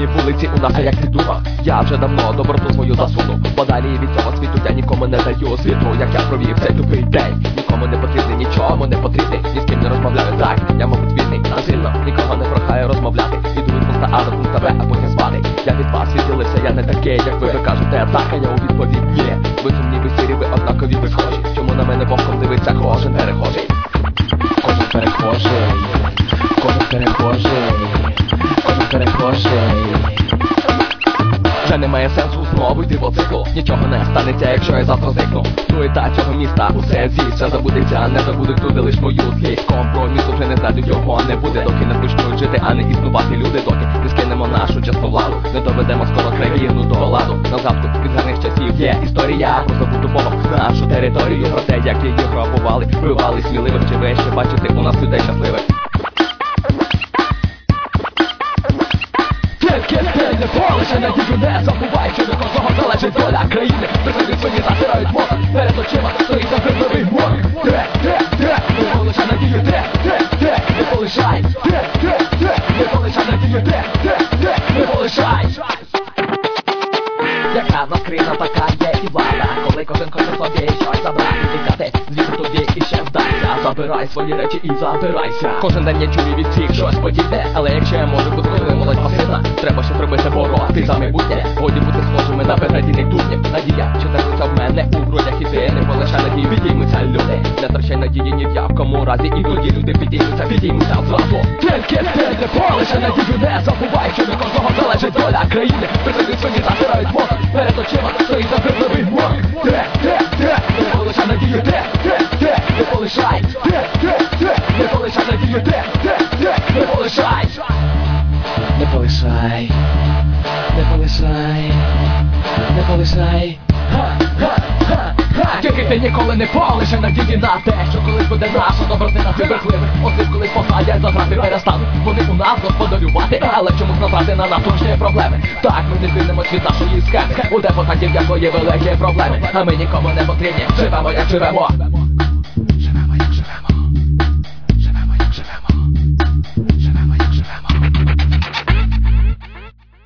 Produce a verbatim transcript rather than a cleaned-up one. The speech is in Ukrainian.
вулиці у нас як підура. Я вже давно доброту свою засуну, подалі від цього світу я нікому не даю світу, як я провів цей тупий день. Нікому не потрібний, нічому не потрібний, ні з ким не розмовляю, так, я мабуть вільний, насильно, нікого не прохаю розмовляти. Іду від пункта А до пункта Б, а потім спати. Я від вас відділився, я не такий, як ви, ви кажете, так, а я у відповідь ні. Ви сумні, ви сірі, ви однакові, ви схожі. Чому на мене боком дивиться кожен перехожий? Кожен перехожий, кожен перехожий, кожен перехожий. Вже немає сенсу знову йти по циклу. Нічого не станеться, якщо я завтра зникну. Суета цього міста, усе з'їсть, забудеться, не забудуть туди лиш мою злість. Компромісу вже не знайдуть, його не буде, доки не почнуть жити, а не існувати люди, доки не скинемо нашу чесну владу. Не доведемо скоро країну до ладу. На згадку від гарних часів є історія про забудову нашу територію, про те, як її грабували, вбивали сміливих, чи ви ще бачите у нас людей щасливих. Не полише надію, не забувай, що до кожного залежить доля країни. Приклади свої затирають мозок, перед очима стоїть загребливий морг. Тре, тре, тре, не полише надію, тре, тре, тре, не полишай. Тре, тре, тре, не полише надію, тре, тре, тре, не полишай. Яка в нас криза, така є і влада. Коли кожен хоче собі щось забрати, тікати звідси тобі і ще вдасться. Забирай свої речі і забирайся. Кожен день я чую від всіх щось подібне, але якщо я можу бути, коли молодь пасивна, треба щось робити, бороти за майбутнє. Годі бути схожими на безнадійних дурнів. Надія, що теплиться в мене у грудях, і ти не полишай надії, підіймуться люди. Не втрачай надії ні в якому разі, і тоді люди підіймуться, підіймуться зразу. Тільки ти не полишай надію, не забувай, що до кожного залежить доля країни. Приклади свої затирають мозок, перед очима стоїть загребливий морг. Тре, тре, тре, не полишай надію, тре, тре, тре, не полишай. Тре, тре, тре, не полишай надію, тре, тре, тре, не полишай. Не полишай, не полишай, не полишай. Ха, ха, ха, ха. Тільки ти ніколи не полишай надії на те, що колись буде наша добротина цих брехливих. Оцих колись погадять, заграти перестануть вони у нас господарювати, але чомусь натрати на нас точні проблеми. Так, ми не звільнимось від нашої схеми, у депутатів якої великі проблеми, а ми нікому не потрібні, живемо як живемо.